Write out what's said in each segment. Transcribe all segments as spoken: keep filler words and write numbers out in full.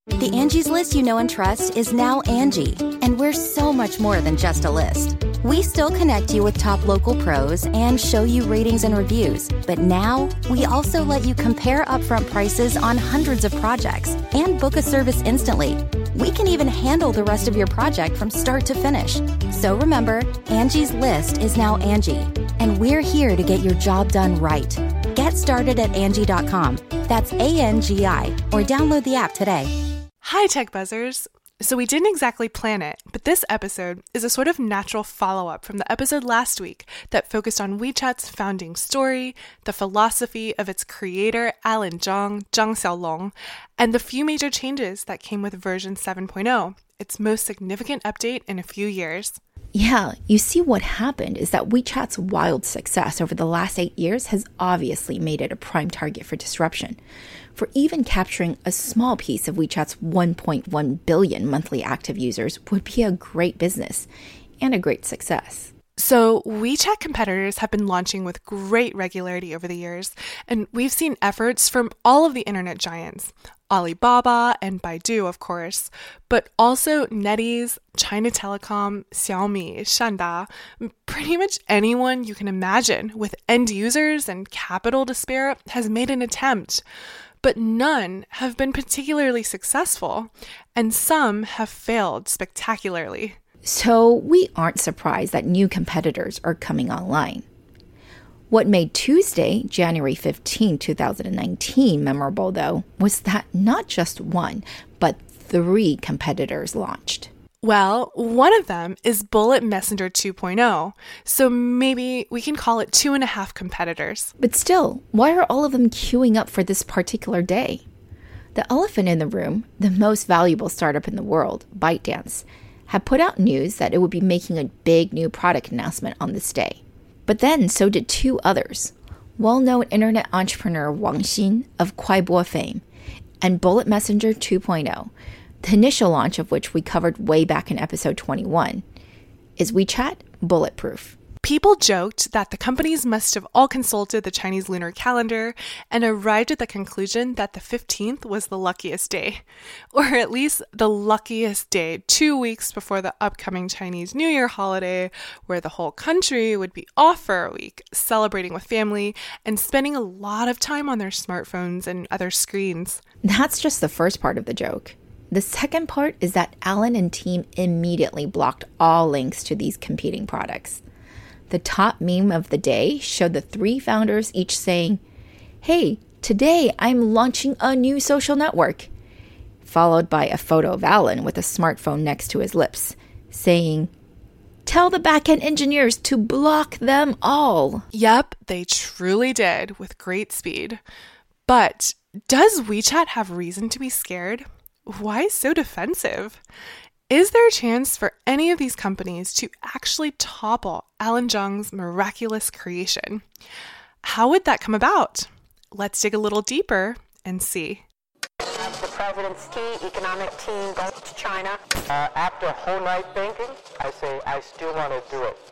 The Angie's List you know and trust is now Angie, and we're so much more than just a list. We still connect you with top local pros and show you ratings and reviews, but now we also let you compare upfront prices on hundreds of projects and book a service instantly. We can even handle the rest of your project from start to finish. So remember, Angie's List is now Angie, and we're here to get your job done right. Get started at Angie dot com. That's A N G I, or download the app today. Hi, Tech Buzzers. So we didn't exactly plan it, but this episode is a sort of natural follow-up from the episode last week that focused on WeChat's founding story, the philosophy of its creator, Alan Zhang, Zhang Xiaolong, and the few major changes that came with version seven point oh, its most significant update in a few years. Yeah, you see, what happened is that WeChat's wild success over the last eight years has obviously made it a prime target for disruption. For even capturing a small piece of WeChat's one point one billion monthly active users would be a great business and a great success. So WeChat competitors have been launching with great regularity over the years, and we've seen efforts from all of the internet giants, Alibaba and Baidu, of course, but also NetEase, China Telecom, Xiaomi, Shanda, pretty much anyone you can imagine with end users and capital to spare has made an attempt. But none have been particularly successful, and some have failed spectacularly. So we aren't surprised that new competitors are coming online. What made Tuesday, January fifteenth, twenty nineteen memorable, though, was that not just one, but three competitors launched. Well, one of them is Bullet Messenger two point oh, so maybe we can call it two and a half competitors. But still, why are all of them queuing up for this particular day? The elephant in the room, the most valuable startup in the world, ByteDance, had put out news that it would be making a big new product announcement on this day. But then so did two others, well-known internet entrepreneur Wang Xin of Kuaibo fame, and Bullet Messenger two point oh, the initial launch of which we covered way back in episode twenty-one. Is WeChat bulletproof? People joked that the companies must have all consulted the Chinese lunar calendar and arrived at the conclusion that the fifteenth was the luckiest day, or at least the luckiest day two weeks before the upcoming Chinese New Year holiday, where the whole country would be off for a week, celebrating with family and spending a lot of time on their smartphones and other screens. That's just the first part of the joke. The second part is that Alan and team immediately blocked all links to these competing products. The top meme of the day showed the three founders each saying, "Hey, today I'm launching a new social network," followed by a photo of Alan with a smartphone next to his lips, saying, "Tell the backend engineers to block them all." Yep, they truly did, with great speed. But does WeChat have reason to be scared? Why so defensive? Is there a chance for any of these companies to actually topple Alan Zhang's miraculous creation? How would that come about? Let's dig a little deeper and see. The president's key economic team goes to China. Uh, after a whole night thinking, I say I still want to do it.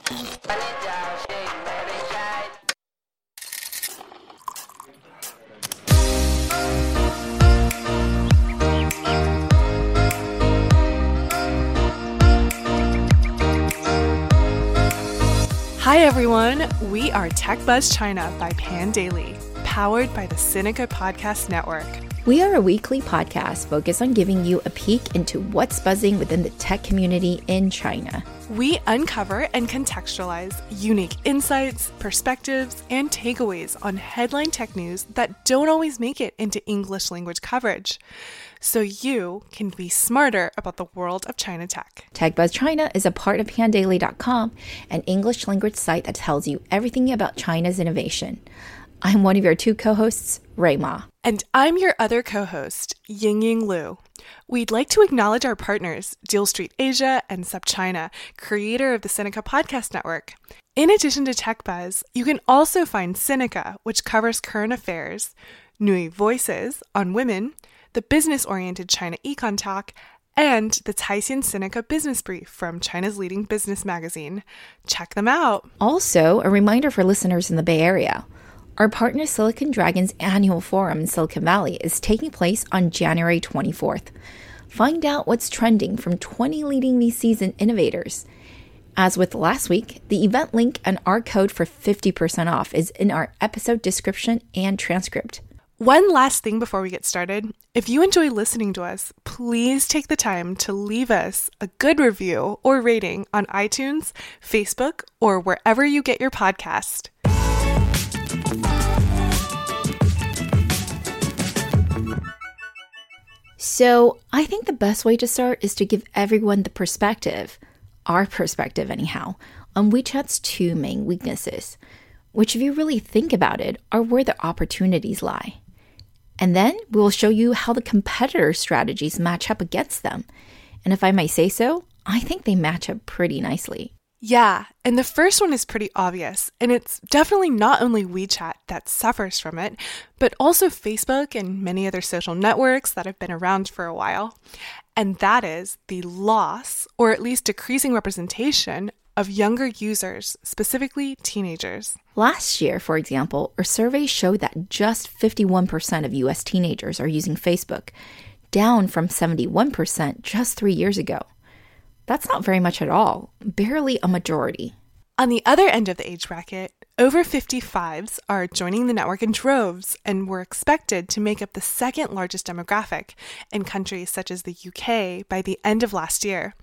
Hi everyone, we are Tech Buzz China by Pandaily, powered by the Sinica Podcast Network. We are a weekly podcast focused on giving you a peek into what's buzzing within the tech community in China. We uncover and contextualize unique insights, perspectives, and takeaways on headline tech news that don't always make it into English language coverage, so you can be smarter about the world of China tech. TechBuzz China is a part of Pandaily dot com, an English language site that tells you everything about China's innovation. I'm one of your two co-hosts, Rui Ma. And I'm your other co-host, Yingying Liu. We'd like to acknowledge our partners, Deal Street Asia and SupChina, creator of the Sinica Podcast Network. In addition to TechBuzz, you can also find Sinica, which covers current affairs, Nui Voices on women, the business-oriented China Econ Talk, and the Caixin Sinica Business Brief from China's leading business magazine. Check them out. Also, a reminder for listeners in the Bay Area. Our partner Silicon Dragon's annual forum in Silicon Valley is taking place on January twenty-fourth. Find out what's trending from twenty leading V Cs and innovators. As with last week, the event link and our code for fifty percent off is in our episode description and transcript. One last thing before we get started. If you enjoy listening to us, please take the time to leave us a good review or rating on iTunes, Facebook, or wherever you get your podcast. So I think the best way to start is to give everyone the perspective, our perspective anyhow, on WeChat's two main weaknesses, which if you really think about it, are where the opportunities lie. And then we will show you how the competitor strategies match up against them. And if I may say so, I think they match up pretty nicely. Yeah, and the first one is pretty obvious, and it's definitely not only WeChat that suffers from it, but also Facebook and many other social networks that have been around for a while. And that is the loss, or at least decreasing representation, of younger users, specifically teenagers. Last year, for example, a survey showed that just fifty-one percent of U S teenagers are using Facebook, down from seventy-one percent just three years ago. That's not very much at all, barely a majority. On the other end of the age bracket, over fifty-fives are joining the network in droves and were expected to make up the second largest demographic in countries such as the U K by the end of last year.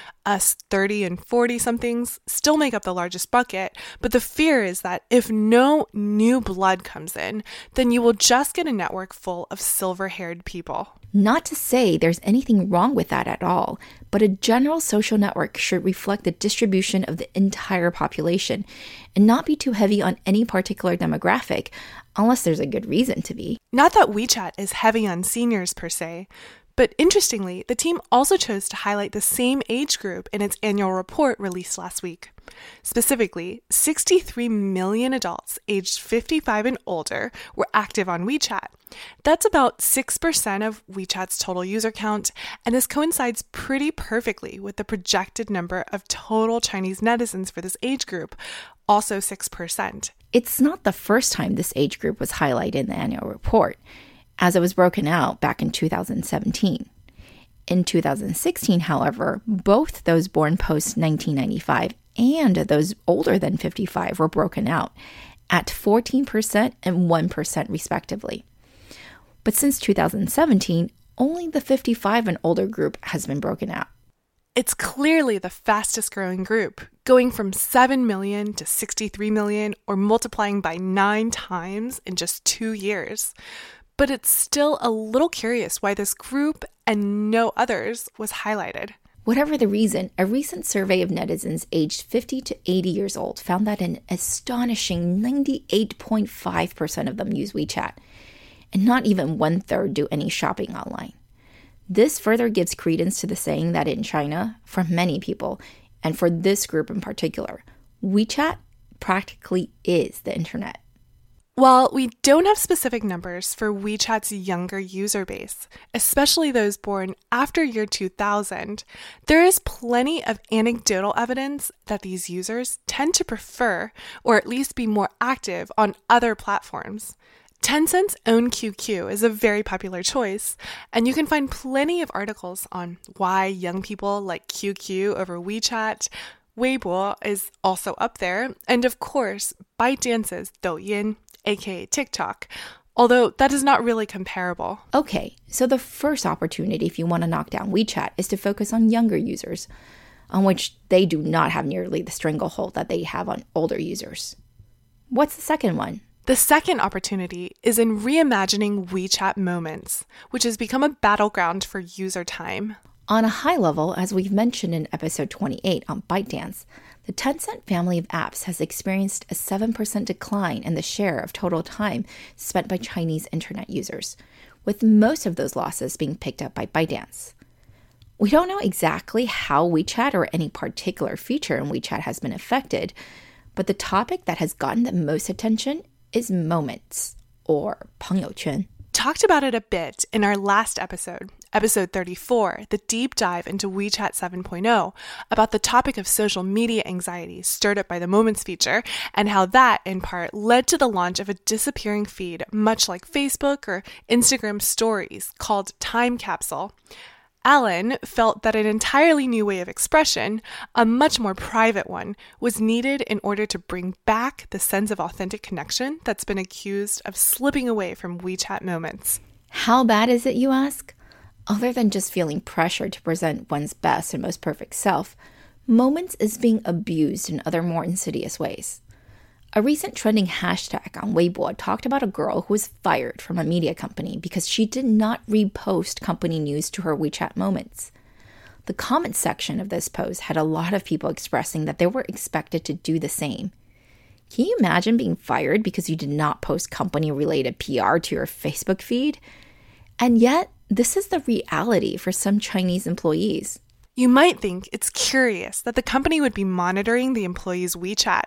Us thirty and forty-somethings still make up the largest bucket, but the fear is that if no new blood comes in, then you will just get a network full of silver-haired people. Not to say there's anything wrong with that at all, but a general social network should reflect the distribution of the entire population and not be too heavy on any particular demographic, unless there's a good reason to be. Not that WeChat is heavy on seniors per se, but interestingly, the team also chose to highlight the same age group in its annual report released last week. Specifically, sixty-three million adults aged fifty-five and older were active on WeChat. That's about six percent of WeChat's total user count, and this coincides pretty perfectly with the projected number of total Chinese netizens for this age group, also six percent. It's not the first time this age group was highlighted in the annual report, as it was broken out back in two thousand seventeen. In two thousand sixteen, however, both those born post nineteen ninety-five and those older than fifty-five were broken out at fourteen percent and one percent respectively. But since two thousand seventeen, only the fifty-five and older group has been broken out. It's clearly the fastest growing group, going from seven million to sixty-three million, or multiplying by nine times in just two years. But it's still a little curious why this group and no others was highlighted. Whatever the reason, a recent survey of netizens aged fifty to eighty years old found that an astonishing ninety-eight point five percent of them use WeChat, and not even one-third do any shopping online. This further gives credence to the saying that in China, for many people, and for this group in particular, WeChat practically is the internet. While we don't have specific numbers for WeChat's younger user base, especially those born after year two thousand, there is plenty of anecdotal evidence that these users tend to prefer, or at least be more active on other platforms. Tencent's own Q Q is a very popular choice, and you can find plenty of articles on why young people like Q Q over WeChat. Weibo is also up there, and of course, ByteDance's Douyin, aka TikTok, although that is not really comparable. Okay, so the first opportunity if you want to knock down WeChat is to focus on younger users, on which they do not have nearly the stranglehold that they have on older users. What's the second one? The second opportunity is in reimagining WeChat Moments, which has become a battleground for user time. On a high level, as we've mentioned in episode twenty-eight on ByteDance, the Tencent family of apps has experienced a seven percent decline in the share of total time spent by Chinese internet users, with most of those losses being picked up by ByteDance. We don't know exactly how WeChat or any particular feature in WeChat has been affected, but the topic that has gotten the most attention is Moments, or 朋友圈. Talked about it a bit in our last episode, episode thirty-four, the deep dive into WeChat seven point oh, about the topic of social media anxiety stirred up by the Moments feature, and how that, in part, led to the launch of a disappearing feed, much like Facebook or Instagram Stories, called Time Capsule. Alan felt that an entirely new way of expression, a much more private one, was needed in order to bring back the sense of authentic connection that's been accused of slipping away from WeChat Moments. How bad is it, you ask? Other than just feeling pressure to present one's best and most perfect self, Moments is being abused in other more insidious ways. A recent trending hashtag on Weibo talked about a girl who was fired from a media company because she did not repost company news to her WeChat Moments. The comment section of this post had a lot of people expressing that they were expected to do the same. Can you imagine being fired because you did not post company-related P R to your Facebook feed? And yet, this is the reality for some Chinese employees. You might think it's curious that the company would be monitoring the employees' WeChat.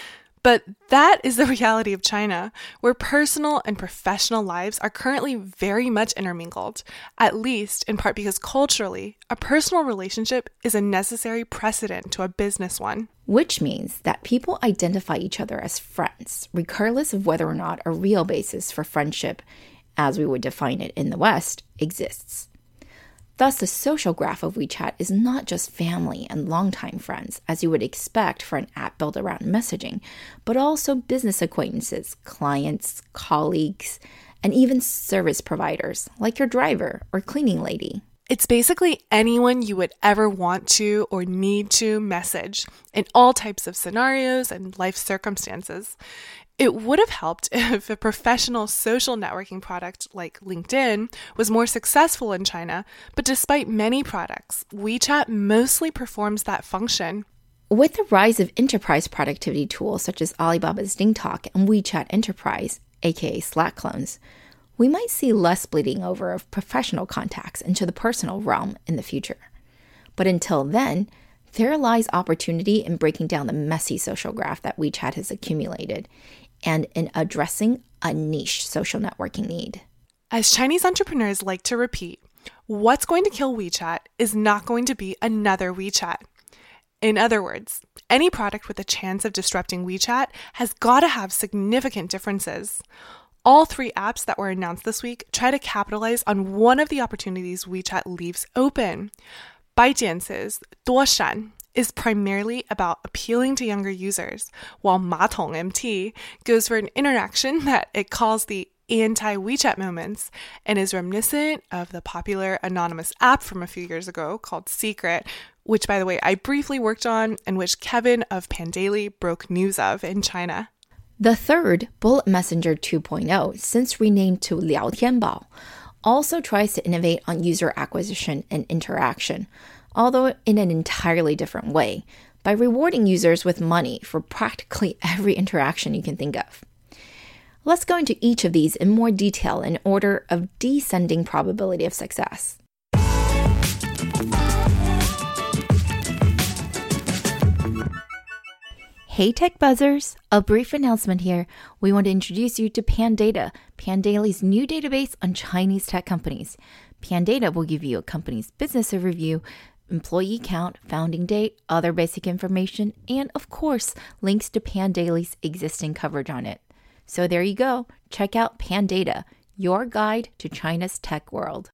But that is the reality of China, where personal and professional lives are currently very much intermingled, at least in part because culturally, a personal relationship is a necessary precedent to a business one. Which means that people identify each other as friends, regardless of whether or not a real basis for friendship, as we would define it in the West, exists. Thus, the social graph of WeChat is not just family and longtime friends, as you would expect for an app built around messaging, but also business acquaintances, clients, colleagues, and even service providers, like your driver or cleaning lady. It's basically anyone you would ever want to or need to message in all types of scenarios and life circumstances. It would have helped if a professional social networking product like LinkedIn was more successful in China, but despite many products, WeChat mostly performs that function. With the rise of enterprise productivity tools such as Alibaba's DingTalk and WeChat Enterprise, aka Slack clones, we might see less bleeding over of professional contacts into the personal realm in the future. But until then, there lies opportunity in breaking down the messy social graph that WeChat has accumulated and in addressing a niche social networking need. As Chinese entrepreneurs like to repeat, what's going to kill WeChat is not going to be another WeChat. In other words, any product with a chance of disrupting WeChat has got to have significant differences. All three apps that were announced this week try to capitalize on one of the opportunities WeChat leaves open. ByteDance's Duoshan is primarily about appealing to younger users, while Matong M T goes for an interaction that it calls the anti-WeChat moments and is reminiscent of the popular anonymous app from a few years ago called Secret, which, by the way, I briefly worked on and which Kevin of Pandaily broke news of in China. The third, Bullet Messenger two point oh, since renamed to Liao Tianbao, also tries to innovate on user acquisition and interaction, although in an entirely different way, by rewarding users with money for practically every interaction you can think of. Let's go into each of these in more detail in order of descending probability of success. Hey Tech Buzzers! A brief announcement here. We want to introduce you to Pandata, Pandaily's new database on Chinese tech companies. Pandata will give you a company's business overview, employee count, founding date, other basic information, and of course, links to Pandaily's existing coverage on it. So there you go. Check out Pandata, your guide to China's tech world.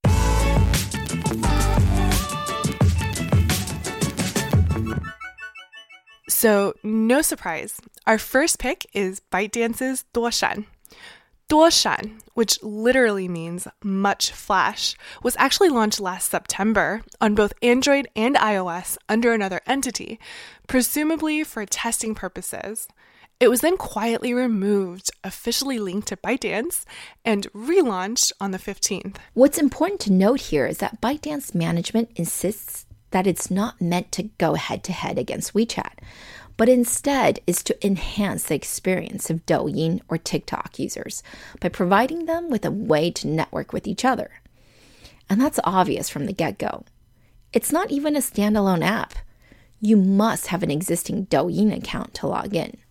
So, no surprise, our first pick is ByteDance's Duoshan. Duoshan, which literally means much flash, was actually launched last September on both Android and iOS under another entity, presumably for testing purposes. It was then quietly removed, officially linked to ByteDance, and relaunched on the fifteenth. What's important to note here is that ByteDance management insists that it's not meant to go head-to-head against WeChat, but instead is to enhance the experience of Douyin or TikTok users by providing them with a way to network with each other. And that's obvious from the get-go. It's not even a standalone app. You must have an existing Douyin account to log in.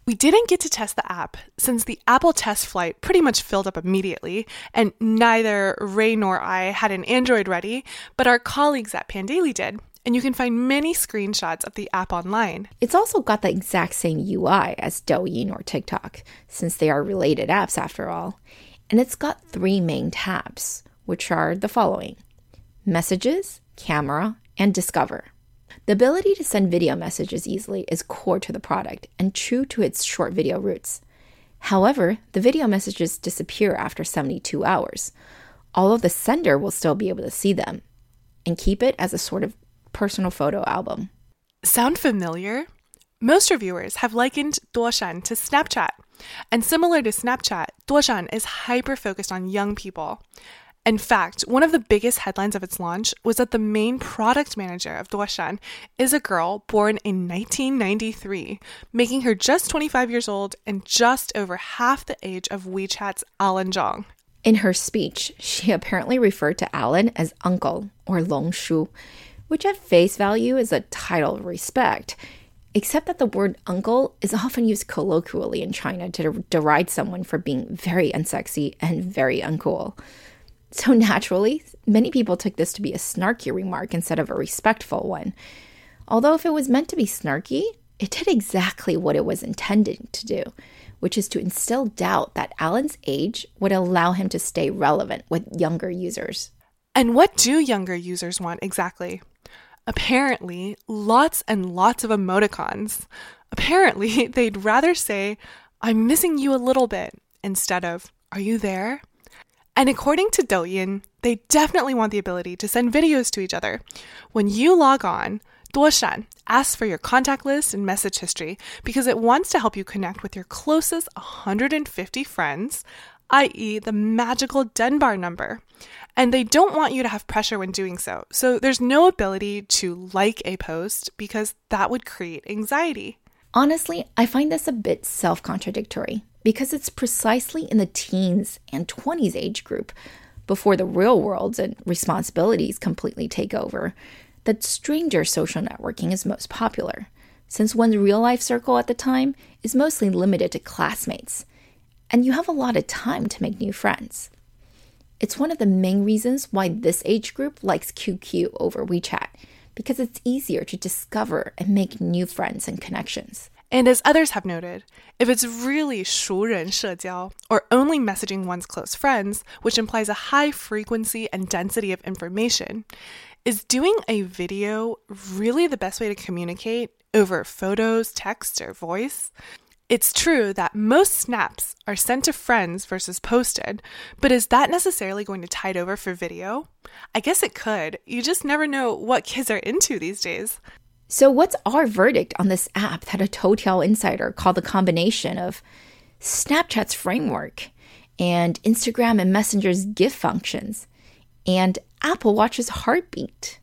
We didn't get to test the app since the Apple test flight pretty much filled up immediately, and neither Ray nor I had an Android ready, but our colleagues at Pandaily did, and you can find many screenshots of the app online. It's also got the exact same U I as Douyin or TikTok, since they are related apps after all, and it's got three main tabs, which are the following: Messages, Camera, and Discover. The ability to send video messages easily is core to the product and true to its short video roots. However, the video messages disappear after seventy-two hours, although the sender will still be able to see them and keep it as a sort of personal photo album. Sound familiar? Most reviewers have likened Duoshan to Snapchat, and similar to Snapchat, Duoshan is hyper-focused on young people. In fact, one of the biggest headlines of its launch was that the main product manager of Duoshan is a girl born in nineteen ninety-three, making her just twenty-five years old and just over half the age of WeChat's Alan Zhang. In her speech, she apparently referred to Alan as uncle or Long Shu, which at face value is a title of respect, except that the word uncle is often used colloquially in China to deride someone for being very unsexy and very uncool. So naturally, many people took this to be a snarky remark instead of a respectful one. Although if it was meant to be snarky, it did exactly what it was intended to do, which is to instill doubt that Alan's age would allow him to stay relevant with younger users. And what do younger users want exactly? Apparently, lots and lots of emoticons. Apparently, they'd rather say, "I'm missing you a little bit," instead of, "Are you there?" And according to Douyin, they definitely want the ability to send videos to each other. When you log on, Duoshan asks for your contact list and message history because it wants to help you connect with your closest one hundred fifty friends, that is the magical Dunbar number. And they don't want you to have pressure when doing so. So there's no ability to like a post because that would create anxiety. Honestly, I find this a bit self-contradictory because it's precisely in the teens and twenties age group, before the real world and responsibilities completely take over, that stranger social networking is most popular, since one's real-life circle at the time is mostly limited to classmates, and you have a lot of time to make new friends. It's one of the main reasons why this age group likes Q Q over WeChat, because it's easier to discover and make new friends and connections. And as others have noted, if it's really 熟人社交, or only messaging one's close friends, which implies a high frequency and density of information, is doing a video really the best way to communicate over photos, text, or voice? It's true that most snaps are sent to friends versus posted, but is that necessarily going to tide over for video? I guess it could. You just never know what kids are into these days. So what's our verdict on this app that a Toutiao insider called the combination of Snapchat's framework and Instagram and Messenger's GIF functions and Apple Watch's heartbeat?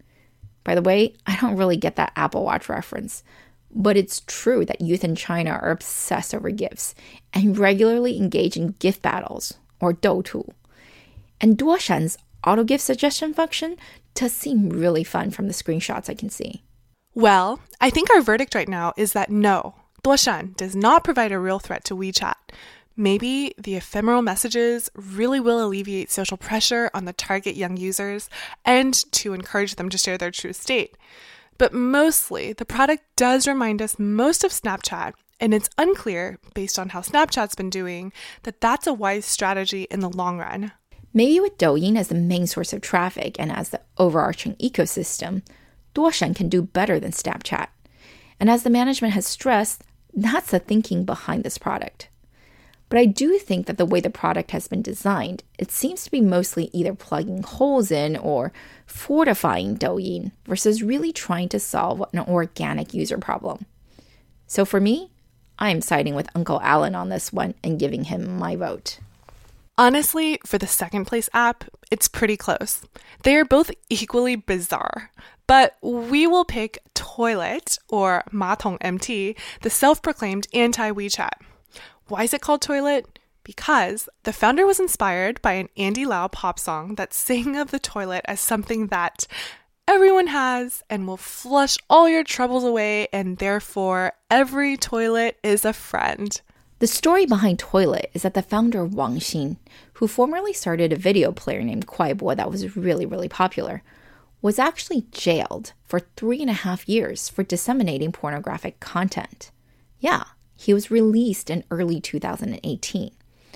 By the way, I don't really get that Apple Watch reference, but it's true that youth in China are obsessed over GIFs and regularly engage in GIF battles, or Doutu. And Duoshan's auto GIF suggestion function does seem really fun from the screenshots I can see. Well, I think our verdict right now is that no, Duoshan does not provide a real threat to WeChat. Maybe the ephemeral messages really will alleviate social pressure on the target young users and to encourage them to share their true state. But mostly, the product does remind us most of Snapchat, and it's unclear, based on how Snapchat's been doing, that that's a wise strategy in the long run. Maybe with Douyin as the main source of traffic and as the overarching ecosystem, Duoshan can do better than Snapchat. And as the management has stressed, that's the thinking behind this product. But I do think that the way the product has been designed, it seems to be mostly either plugging holes in or fortifying Douyin versus really trying to solve an organic user problem. So for me, I am siding with Uncle Alan on this one and giving him my vote. Honestly, for the second place app, it's pretty close. They are both equally bizarre. But we will pick Toilet, or Matong M T, the self-proclaimed anti-WeChat. Why is it called Toilet? Because the founder was inspired by an Andy Lau pop song that sang of the toilet as something that everyone has and will flush all your troubles away, and therefore every toilet is a friend. The story behind Toilet is that the founder Wang Xin, who formerly started a video player named Kuaibo that was really, really popular, was actually jailed for three and a half years for disseminating pornographic content. Yeah, he was released in early two thousand eighteen.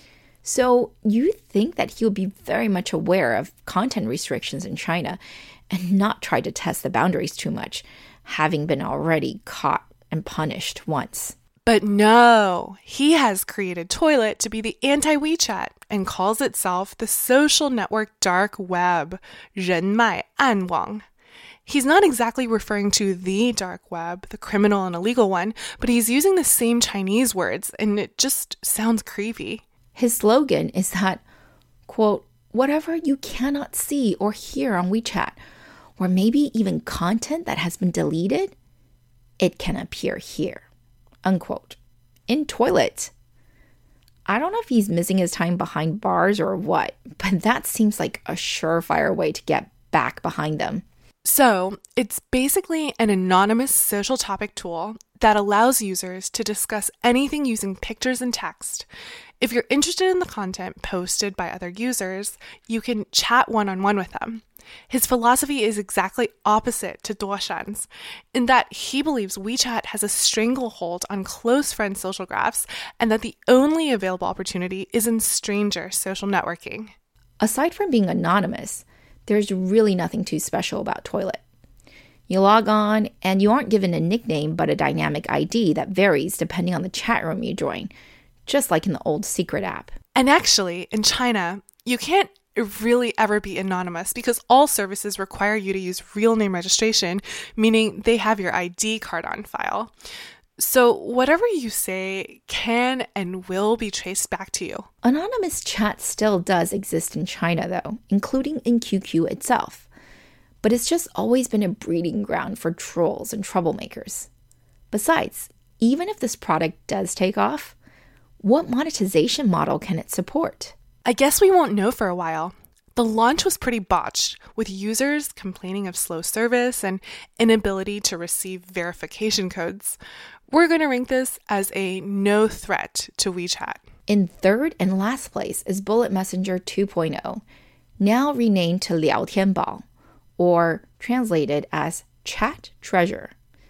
So you think that he would be very much aware of content restrictions in China and not try to test the boundaries too much, having been already caught and punished once. But no, he has created Toilet to be the anti-WeChat and calls itself the social network dark web, 人脉暗网. He's not exactly referring to the dark web, the criminal and illegal one, but he's using the same Chinese words, and it just sounds creepy. His slogan is that, quote, whatever you cannot see or hear on WeChat, or maybe even content that has been deleted, it can appear here. Unquote. In Toilet. I don't know if he's missing his time behind bars or what, but that seems like a surefire way to get back behind them. So, it's basically an anonymous social topic tool that allows users to discuss anything using pictures and text. If you're interested in the content posted by other users, you can chat one-on-one with them. His philosophy is exactly opposite to Duoshan's, in that he believes WeChat has a stranglehold on close friend social graphs and that the only available opportunity is in stranger social networking. Aside from being anonymous, there's really nothing too special about Toilet. You log on and you aren't given a nickname but a dynamic I D that varies depending on the chat room you join, just like in the old Secret app. And actually, in China, you can't really ever be anonymous because all services require you to use real name registration, meaning they have your I D card on file. So whatever you say can and will be traced back to you. Anonymous chat still does exist in China, though, including in Q Q itself. But it's just always been a breeding ground for trolls and troublemakers. Besides, even if this product does take off, what monetization model can it support? I guess we won't know for a while. The launch was pretty botched, with users complaining of slow service and inability to receive verification codes. We're going to rank this as a no threat to WeChat. In third and last place is Bullet Messenger two point oh, now renamed to Liao Tianbao, or translated as Chat Treasure.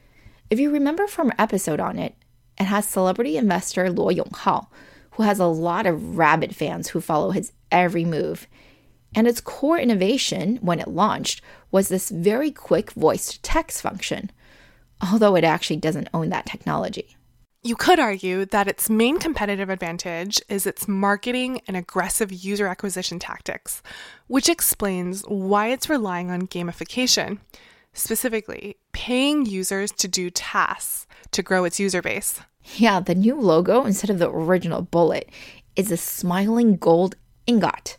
If you remember from our episode on it, it has celebrity investor Luo Yonghao, who has a lot of rabid fans who follow his every move. And its core innovation, when it launched, was this very quick voice-to-text function, although it actually doesn't own that technology. You could argue that its main competitive advantage is its marketing and aggressive user acquisition tactics, which explains why it's relying on gamification, specifically paying users to do tasks to grow its user base. Yeah, the new logo, instead of the original bullet, is a smiling gold ingot.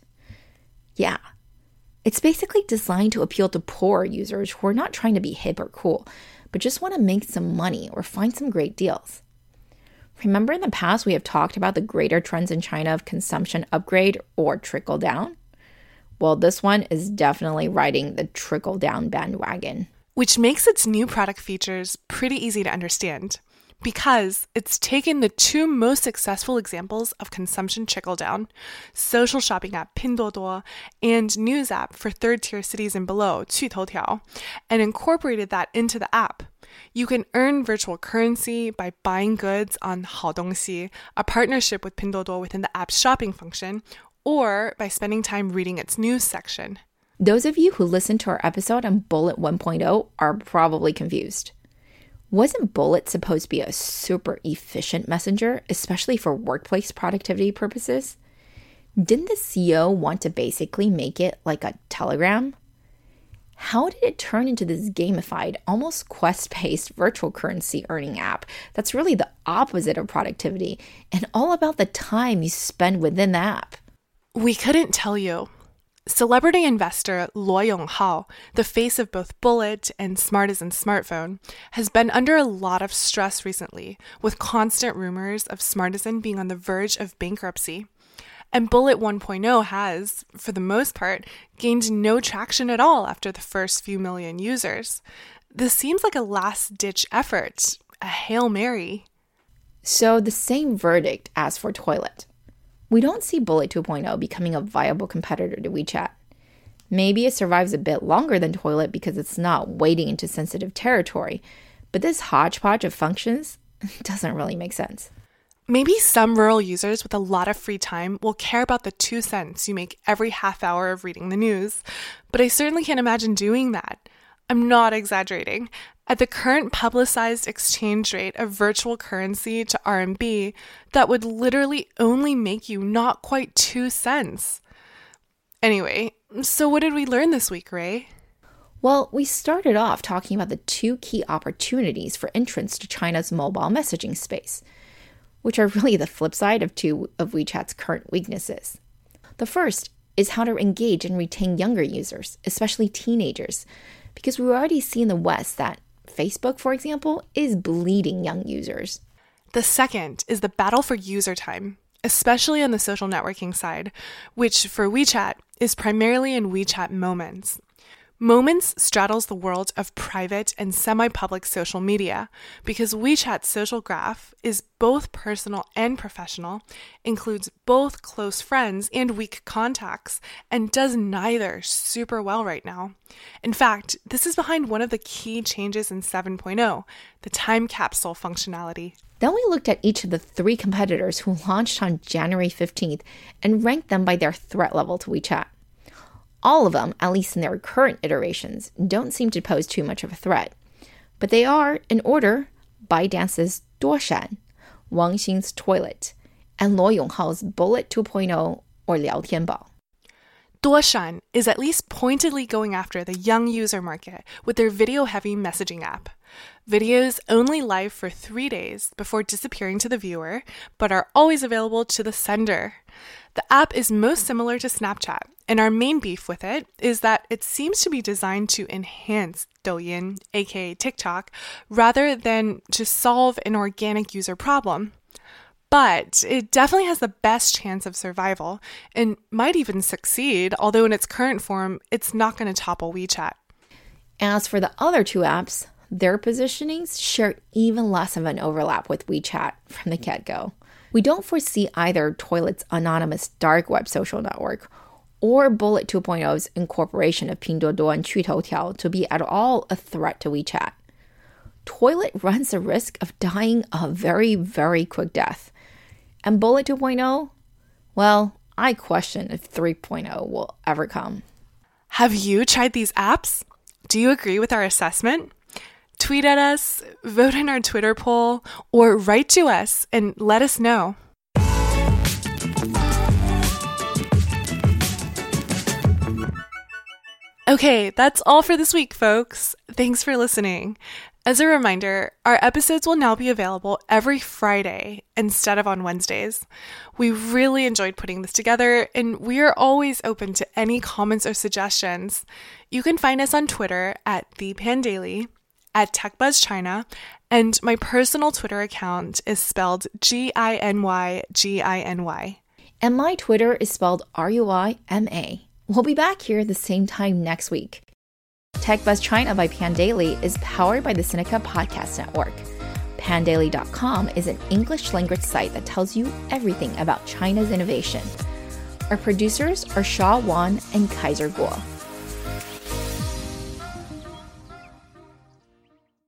Yeah, it's basically designed to appeal to poor users who are not trying to be hip or cool, but just want to make some money or find some great deals. Remember in the past we have talked about the greater trends in China of consumption upgrade or trickle down? Well, this one is definitely riding the trickle down bandwagon. Which makes its new product features pretty easy to understand, because it's taken the two most successful examples of consumption trickle-down, social shopping app Pinduoduo and news app for third-tier cities and below, Qitoutiao, and incorporated that into the app. You can earn virtual currency by buying goods on Haodongxi, a partnership with Pinduoduo within the app's shopping function, or by spending time reading its news section. Those of you who listened to our episode on Bullet one point oh are probably confused. Wasn't Bullet supposed to be a super efficient messenger, especially for workplace productivity purposes? Didn't the C E O want to basically make it like a Telegram? How did it turn into this gamified, almost quest-based virtual currency earning app that's really the opposite of productivity and all about the time you spend within the app? We couldn't tell you. Celebrity investor Luo Yonghao, the face of both Bullet and Smartisan smartphone, has been under a lot of stress recently, with constant rumors of Smartisan being on the verge of bankruptcy. And Bullet one point oh has, for the most part, gained no traction at all after the first few million users. This seems like a last-ditch effort, a Hail Mary. So the same verdict as for Toilet. We don't see Bullet two point oh becoming a viable competitor to WeChat. Maybe it survives a bit longer than Toilet because it's not wading into sensitive territory, but this hodgepodge of functions doesn't really make sense. Maybe some rural users with a lot of free time will care about the two cents you make every half hour of reading the news, but I certainly can't imagine doing that. I'm not exaggerating. At the current publicized exchange rate of virtual currency to R M B, that would literally only make you not quite two cents. Anyway, so what did we learn this week, Ray? Well, we started off talking about the two key opportunities for entrance to China's mobile messaging space, which are really the flip side of two of WeChat's current weaknesses. The first is how to engage and retain younger users, especially teenagers, because we already see in the West that Facebook, for example, is bleeding young users. The second is the battle for user time, especially on the social networking side, which for WeChat is primarily in WeChat Moments. Moments straddles the world of private and semi-public social media because WeChat's social graph is both personal and professional, includes both close friends and weak contacts, and does neither super well right now. In fact, this is behind one of the key changes in seven point oh, the time capsule functionality. Then we looked at each of the three competitors who launched on January fifteenth and ranked them by their threat level to WeChat. All of them, at least in their current iterations, don't seem to pose too much of a threat. But they are, in order, ByteDance's Duoshan, Wang Xing's Toilet, and Luo Yonghao's Bullet two point oh or Liao Tianbao. Duoshan is at least pointedly going after the young user market with their video-heavy messaging app. Videos only live for three days before disappearing to the viewer, but are always available to the sender. The app is most similar to Snapchat, and our main beef with it is that it seems to be designed to enhance Douyin, aka TikTok, rather than to solve an organic user problem. But it definitely has the best chance of survival and might even succeed, although in its current form, it's not going to topple WeChat. As for the other two apps, their positionings share even less of an overlap with WeChat from the get-go. We don't foresee either Toilet's anonymous dark web social network or Bullet two point oh's incorporation of Pinduoduo and Qutoutiao to be at all a threat to WeChat. Toilet runs the risk of dying a very, very quick death. And Bullet two point oh? Well, I question if three point oh will ever come. Have you tried these apps? Do you agree with our assessment? Tweet at us, vote in our Twitter poll, or write to us and let us know. Okay, that's all for this week, folks. Thanks for listening. As a reminder, our episodes will now be available every Friday instead of on Wednesdays. We really enjoyed putting this together, and we are always open to any comments or suggestions. You can find us on Twitter at ThePandaily, at TechBuzzChina, and my personal Twitter account is spelled G I N Y G I N Y. And my Twitter is spelled R U I M A. We'll be back here at the same time next week. TechBuzzChina by Pandaily is powered by the Sinica Podcast Network. Pandaily dot com is an English language site that tells you everything about China's innovation. Our producers are Shaw Wan and Kaiser Guo.